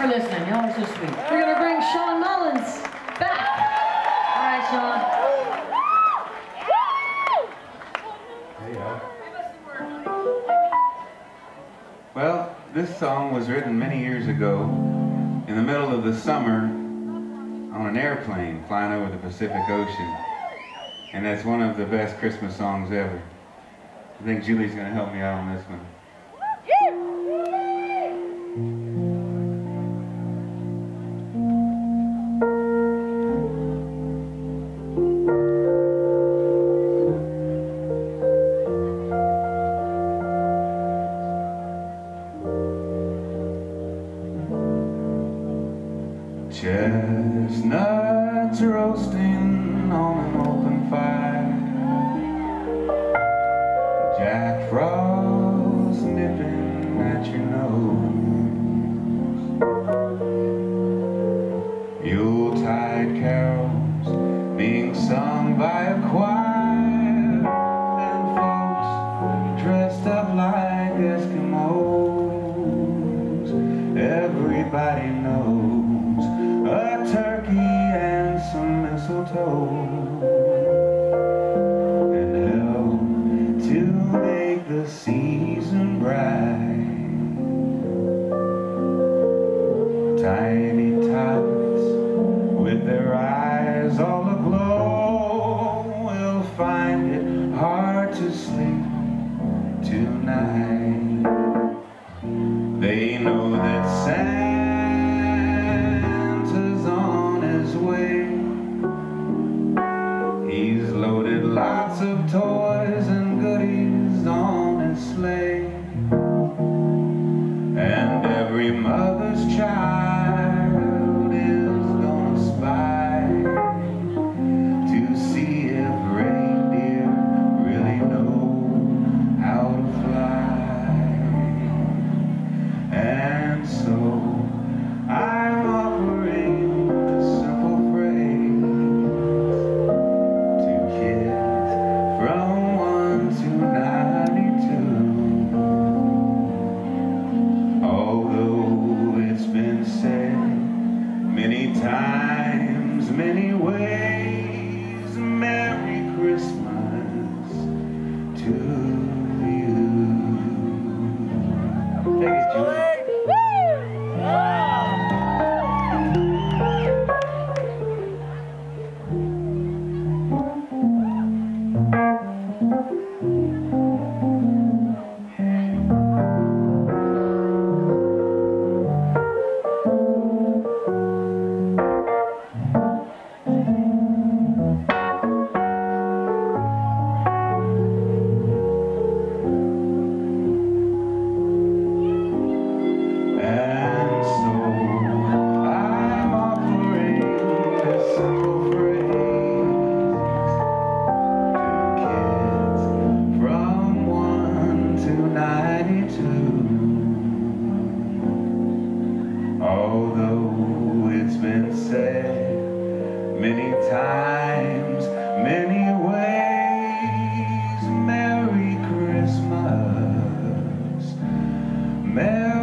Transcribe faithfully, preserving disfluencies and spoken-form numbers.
for listening. Y'all are so sweet. We're going to bring Sean Mullins back. All right, Sean. Hey, y'all. Well, this song was written many years ago in the middle of the summer on an airplane flying over the Pacific Ocean. And that's one of the best Christmas songs ever. I think Julie's going to help me out on this one. Chestnuts roasting on an open fire, Jack Frost nipping at your nose, Yuletide carols being sung by a choir, and folks dressed up like Eskimos. Everybody knows a turkey and some mistletoe, and help to make the season bright. Tiny tots with their eyes all aglow will find it hard to sleep tonight. They know that Santa's on his way. He's loaded lots of toys and goodies on his sleigh, and every mother's child is gonna spy to see if reindeer really know how to fly. And so I'm offering a simple phrase to kids from one to ninety-two. Although it's been said many times, many ways, Merry Christmas to you. Take it, Julie. Although it's been said many times, many ways, Merry Christmas, Merry